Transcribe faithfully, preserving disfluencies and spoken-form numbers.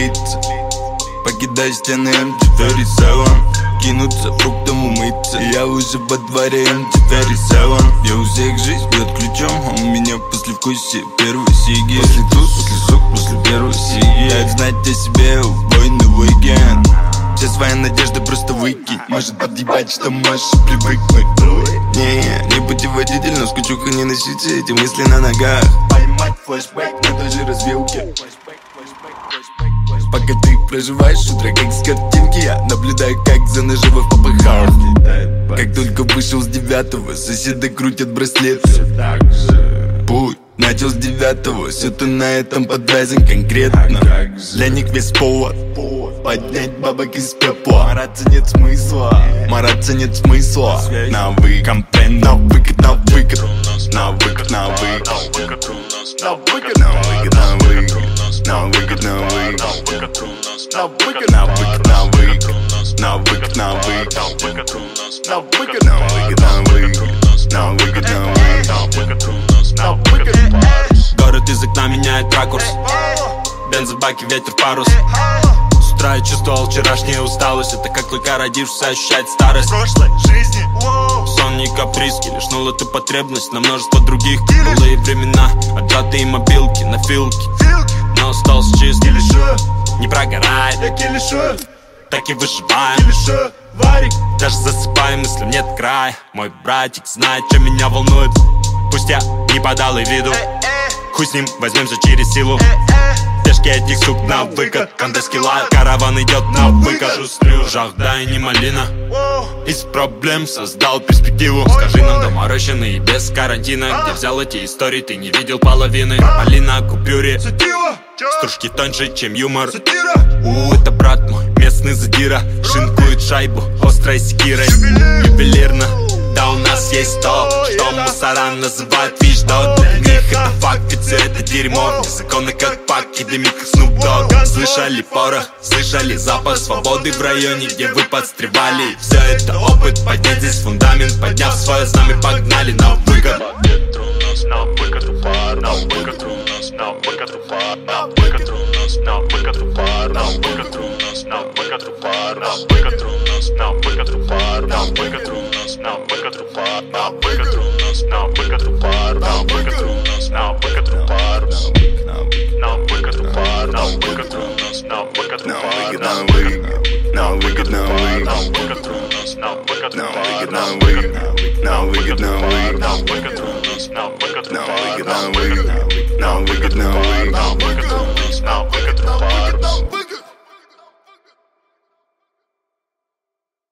лица. Покидай стены эм ти сорок семь, кинуться фруктом умыться. Я уже во дворе эм ти сорок семь. Я у всех жизнь бьет ключом, а у меня послевкусие первой сиги. После туз, после сук, после первой сиги. Дай знать о себе, убойный уикенд. Все свои надежды просто выкинь. Может подъебать, что можешь привыкнуть. Не, не путеводитель, но с кучуха не носите эти мысли на ногах. Поймать флешбэк на той же развилке. Пока ты проживаешь утро как с картинки, я наблюдаю, как за наживы в попыхах. Как только вышел с девятого, соседи крутят браслеты. Путь начал с девятого, все ты на этом подвязан конкретно. Для них весь повод поднять бабок из пепла. Мараться нет смысла, мараться нет смысла. На выкат, комплект, на выкат, на выкат. На выкат, на выкат. На выкат, на выкат, на выкат. На выкат, на выкат. На выкат, на выкат, на выкат. На выкат, на выкат. На выкат, на выкат, на выкат. На выкат, на выкат. На выкат. Город из окна меняет ракурс. Бензобаки, ветер, парус. С утра я чувствовал вчерашнюю усталость. Это как только родившийся ощущает старость. Прошлой жизни Сон не капризки, лишнул эту потребность на множество других. Былые времена, отжатые мобилки на филке. Но стол с чистым, не прогорает. я килишу, Так и выживаем. килишу, варик. Даже засыпаем, мыслям нет края. Мой братик знает, что меня волнует. Пусть я не подал и виду, хуй с ним, возьмемся через силу. Пешки этих сук на выкат. Кондески лайв, караван идет на выкат. Жахда и не малина. Из проблем создал перспективу. Скажи нам, доморощенный и без карантина, где взял эти истории, ты не видел половины. Полина купюре, Сатира, стружки тоньше, чем юмор. сатира. У, это брат мой, местный задира. Шинкует шайбу острой секирой. Ювелирно, да у нас есть то, что мусора называют вещдо. Для них это факт, ведь все это дерьмо. Незаконно как пак и дымит как Snoop Dogg. Слышали порох, слышали запах свободы в районе, где вы подстревали. Все это опыт, поднять здесь фундамент. Подняв свое знамя, погнали на выкат. На выкат у пар, на выкат у нас, на выкат у пар, на выкат у нас, на выкат у пар, на выкат у нас, на выкат у пар, на выкат у нас, на выкат у пар, на выкат у нас, на выкат у пар, на выкат у нас, на выкат у пар, на выкат у нас, на выкат у пар, на выкат у пар, на выкат у нас, на выкат у пар, на выкат, на выкат, на выкат у нас, на выкат у пар, на выкат, на выкат, на выкат, на выкат у нас, на выкат у пар, на выкат, на выкат.